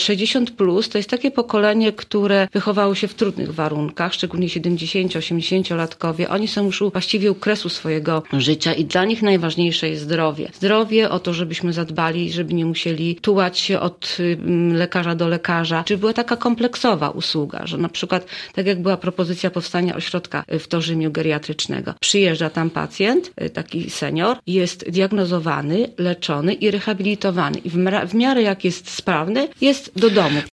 60+, to jest takie pokolenie, które wychowało się w trudnych warunkach, szczególnie 70-80-latkowie. Oni są już właściwie u kresu swojego życia i dla nich najważniejsze jest zdrowie. Zdrowie, o to, żebyśmy zadbali, żeby nie musieli tułać się od lekarza do lekarza. Czy była taka kompleksowa usługa, że na przykład, tak jak była propozycja powstania ośrodka w Torzymiu geriatrycznego. Przyjeżdża tam pacjent, taki senior, jest diagnozowany, leczony i rehabilitowany. I w miarę jak jest sprawny, jest do domu.